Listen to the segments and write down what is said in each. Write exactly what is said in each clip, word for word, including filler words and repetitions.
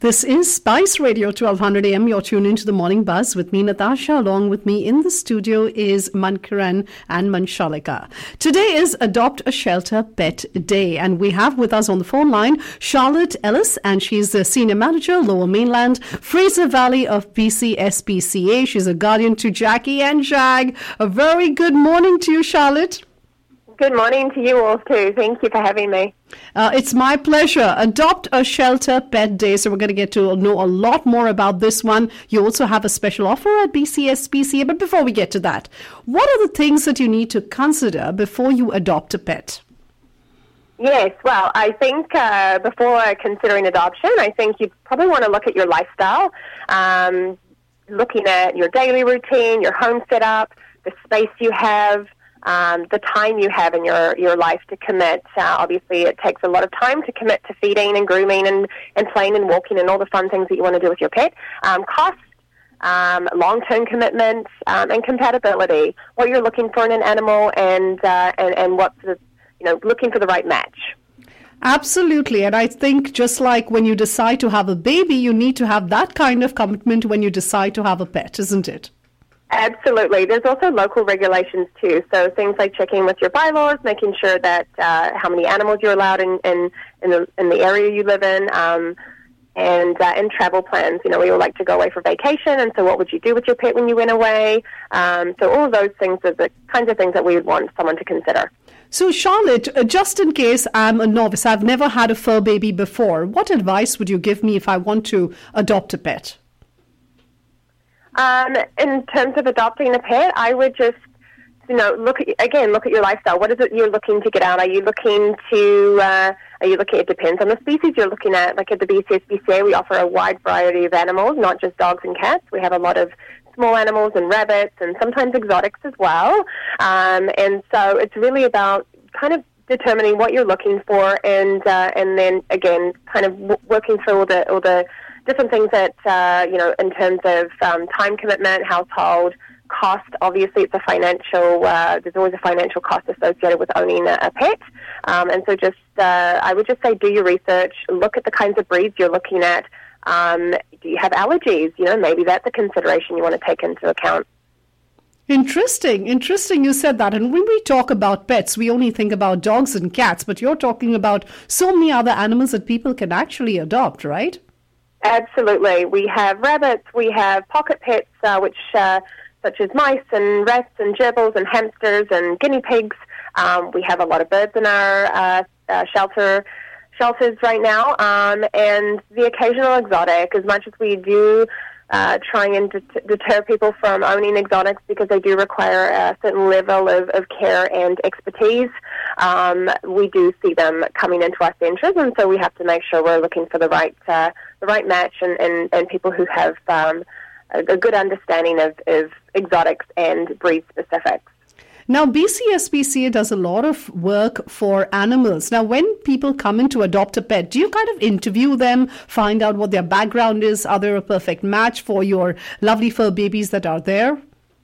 This is Spice Radio, twelve hundred A M. You're tuned into the Morning Buzz with me, Natasha. Along with me in the studio is Mankaran and Manshalika. Today is Adopt a Shelter Pet Day, and we have with us on the phone line Charlotte Ellis, and she's the Senior Manager, Lower Mainland, Fraser Valley of B C S P C A. She's a guardian to Jackie and Jag. A very good morning to you, Charlotte. Good morning to you all too. Thank you for having me. Uh, it's my pleasure. Adopt a Shelter Pet Day. So we're going to get to know a lot more about this one. You also have a special offer at B C S P C A. But before we get to that, what are the things that you need to consider before you adopt a pet? Yes, well, I think uh, before considering adoption, I think you probably want to look at your lifestyle, um, looking at your daily routine, your home setup, the space you have, Um, the time you have in your, your life to commit. Uh, obviously, it takes a lot of time to commit to feeding and grooming and, and playing and walking and all the fun things that you want to do with your pet. Um, cost, um, long-term commitments, um, and compatibility. What you're looking for in an animal, and uh, and and what's the, you know, looking for the right match. Absolutely. And I think just like when you decide to have a baby, you need to have that kind of commitment when you decide to have a pet, isn't it? Absolutely. There's also local regulations too. So things like checking with your bylaws, making sure that uh, how many animals you're allowed in in, in, the, in the area you live in, um, and uh, and travel plans. You know, we all like to go away for vacation, and so what would you do with your pet when you went away? Um, so all of those things are the kinds of things that we would want someone to consider. So Charlotte, uh, just in case I'm a novice, I've never had a fur baby before, what advice would you give me if I want to adopt a pet? Um, in terms of adopting a pet, I would just, you know, look at, again, look at your lifestyle. What is it you're looking to get out? Are you looking to, uh, are you looking, it depends on the species you're looking at. Like at the B C S P C A, we offer a wide variety of animals, not just dogs and cats. We have a lot of small animals and rabbits and sometimes exotics as well. Um, and so it's really about kind of determining what you're looking for, and uh, and then, again, kind of w- working through all the all the different things that, uh, you know, in terms of um, time commitment, household, cost. Obviously, it's a financial, uh, there's always a financial cost associated with owning a, a pet. Um, and so just, uh, I would just say do your research, look at the kinds of breeds you're looking at. Um, do you have allergies? You know, maybe that's a consideration you want to take into account. Interesting. Interesting you said that. And when we talk about pets, we only think about dogs and cats, but you're talking about so many other animals that people can actually adopt, right? Absolutely. We have rabbits, we have pocket pets, uh, which uh, such as mice and rats and gerbils and hamsters and guinea pigs. Um, we have a lot of birds in our uh, uh, shelter shelters right now, um, and the occasional exotic. As much as we do uh, try and det- deter people from owning exotics because they do require a certain level of, of care and expertise, um, we do see them coming into our centres, and so we have to make sure we're looking for the right uh, the right match and, and, and people who have um, a, a good understanding of, of exotics and breed specifics. Now, B C S P C A does a lot of work for animals. Now, when people come in to adopt a pet, do you kind of interview them, find out what their background is? Are they a perfect match for your lovely fur babies that are there?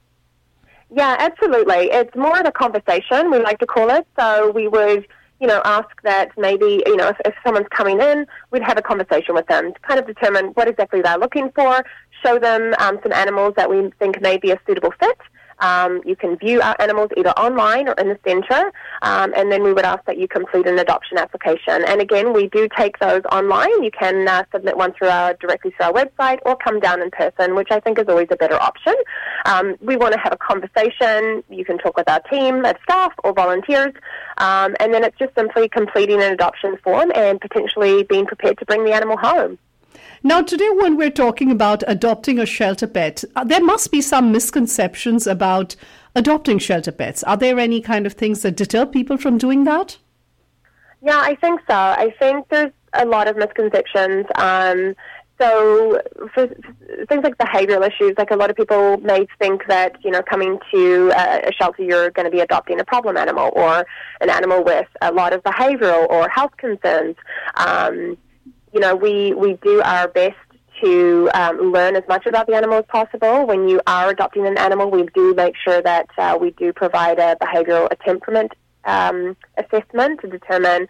Yeah, absolutely. It's more of a conversation, we like to call it. So we would, you know, ask that maybe, you know, if, if someone's coming in, we'd have a conversation with them to kind of determine what exactly they're looking for, show them um, some animals that we think may be a suitable fit. Um, you can view our animals either online or in the centre, um, and then we would ask that you complete an adoption application. And again, we do take those online. You can uh, submit one through our directly through our website or come down in person, which I think is always a better option. Um, we want to have a conversation. You can talk with our team of staff or volunteers, um, and then it's just simply completing an adoption form and potentially being prepared to bring the animal home. Now, today when we're talking about adopting a shelter pet, uh, there must be some misconceptions about adopting shelter pets. Are there any kind of things that deter people from doing that? Yeah, I think so. I think there's a lot of misconceptions. Um, so for things like behavioral issues, like a lot of people may think that, you know, coming to a, a shelter, you're going to be adopting a problem animal or an animal with a lot of behavioral or health concerns. Um You know, we, we do our best to um, learn as much about the animal as possible. When you are adopting an animal, we do make sure that uh, we do provide a behavioral a temperament um, assessment to determine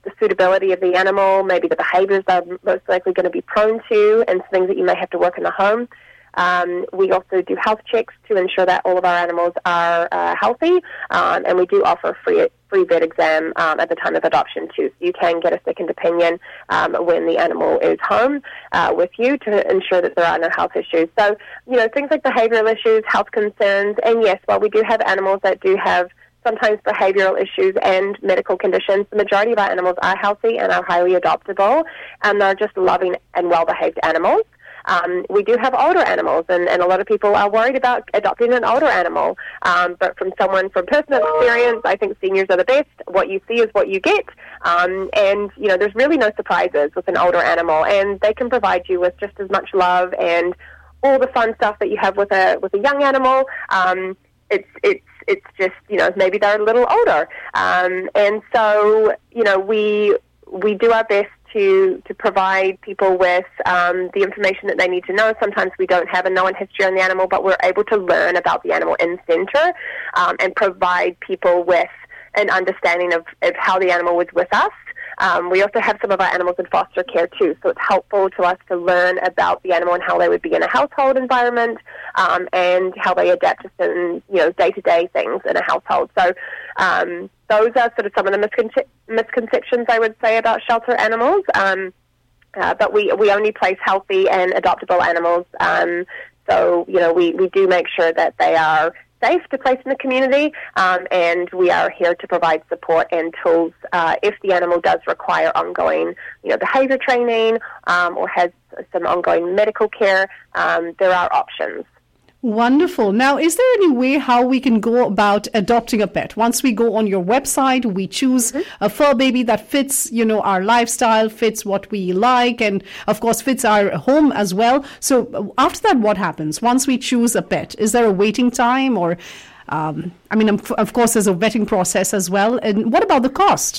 the suitability of the animal, maybe the behaviors they're most likely going to be prone to, and things that you may have to work in the home. Um, we also do health checks to ensure that all of our animals are uh, healthy, um, and we do offer free free vet exam um, at the time of adoption too. So you can get a second opinion um, when the animal is home uh, with you to ensure that there are no health issues. So, you know, things like behavioral issues, health concerns, and yes, while we do have animals that do have sometimes behavioral issues and medical conditions, the majority of our animals are healthy and are highly adoptable, and they're just loving and well-behaved animals. Um, we do have older animals, and, and a lot of people are worried about adopting an older animal. Um, but from someone from personal experience, I think seniors are the best. What you see is what you get. Um, and, you know, there's really no surprises with an older animal, and they can provide you with just as much love and all the fun stuff that you have with a with a young animal. Um, it's it's it's just, you know, maybe they're a little older. Um, and so, you know, we we do our best to to provide people with um, the information that they need to know. Sometimes we don't have a known history on the animal, but we're able to learn about the animal in center um, and provide people with an understanding of, of how the animal was with us. Um, we also have some of our animals in foster care too, so it's helpful to us to learn about the animal and how they would be in a household environment um, and how they adapt to certain, you know, day-to-day things in a household. So um, those are sort of some of the misconce- misconceptions, I would say, about shelter animals. Um, uh, but we, we only place healthy and adoptable animals. Um, so, you know, we, we do make sure that they are safe to place in the community, um, and we are here to provide support and tools uh, if the animal does require ongoing, you know, behavior training um, or has some ongoing medical care. Um, there are options. Wonderful. Now, is there any way how we can go about adopting a pet? Once we go on your website, we choose mm-hmm. a fur baby that fits, you know, our lifestyle, fits what we like, and of course fits our home as well. So after that, what happens? Once we choose a pet, is there a waiting time or, um, I mean, of course, there's a vetting process as well. And what about the cost?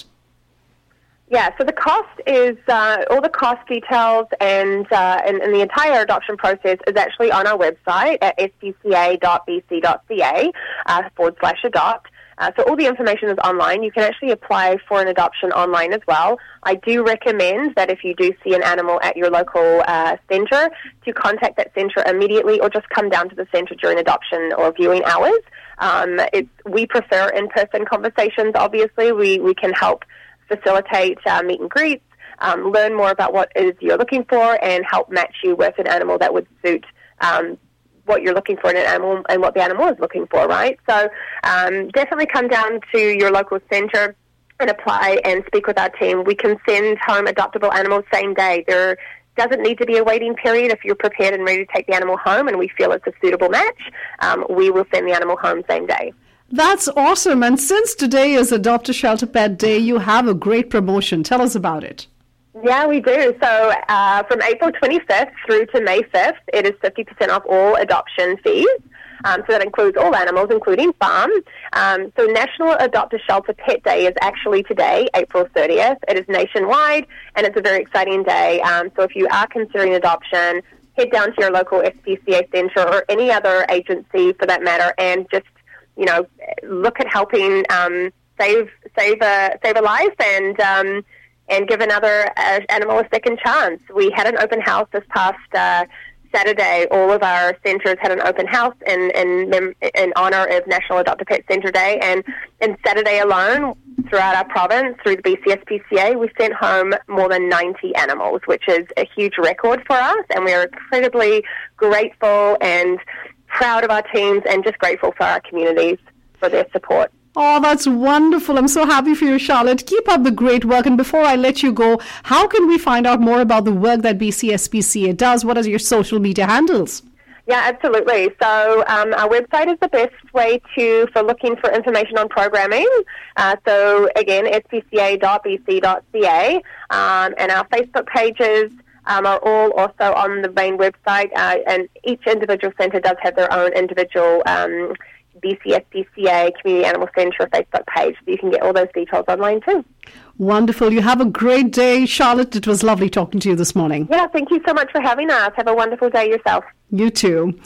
Yeah, so the cost is, uh, all the cost details and, uh, and and the entire adoption process is actually on our website at s p c a dot b c dot c a uh, forward slash adopt. Uh, so all the information is online. You can actually apply for an adoption online as well. I do recommend that if you do see an animal at your local uh, centre, to contact that centre immediately or just come down to the centre during adoption or viewing hours. Um, it's, we prefer in-person conversations, obviously. We, we can help facilitate uh, meet and greets, um, learn more about what it is you're looking for, and help match you with an animal that would suit um, what you're looking for in an animal and what the animal is looking for, right? So um, definitely come down to your local centre and apply and speak with our team. We can send home adoptable animals same day. There doesn't need to be a waiting period. If you're prepared and ready to take the animal home and we feel it's a suitable match, um, we will send the animal home same day. That's awesome. And since today is Adopt a Shelter Pet Day, you have a great promotion. Tell us about it. Yeah, we do. So uh, from April twenty-fifth through to May fifth, it is fifty percent off all adoption fees. Um, so that includes all animals, including farm. Um, so National Adopt a Shelter Pet Day is actually today, April thirtieth. It is nationwide, and it's a very exciting day. Um, so if you are considering adoption, head down to your local S P C A centre or any other agency for that matter, and just you know, look at helping um, save save a save a life and um, and give another uh, animal a second chance. We had an open house this past uh, Saturday. All of our centres had an open house in in, mem- in honour of National Adopt a Pet Centre Day. And in Saturday alone, throughout our province, through the B C S P C A, we sent home more than ninety animals, which is a huge record for us. And we are incredibly grateful and proud of our teams and just grateful for our communities for their support. Oh, that's wonderful. I'm so happy for you, Charlotte. Keep up the great work. And before I let you go, how can we find out more about the work that B C S P C A does? What are your social media handles? Yeah, absolutely. So um, our website is the best way to for looking for information on programming. Uh, so again, s p c a dot b c dot c a, um, and our Facebook pages Um, are all also on the main website, uh, and each individual centre does have their own individual um, B C S P C A Community Animal Centre Facebook page, so you can get all those details online too. Wonderful. You have a great day, Charlotte. It was lovely talking to you this morning. Yeah, thank you so much for having us. Have a wonderful day yourself. You too.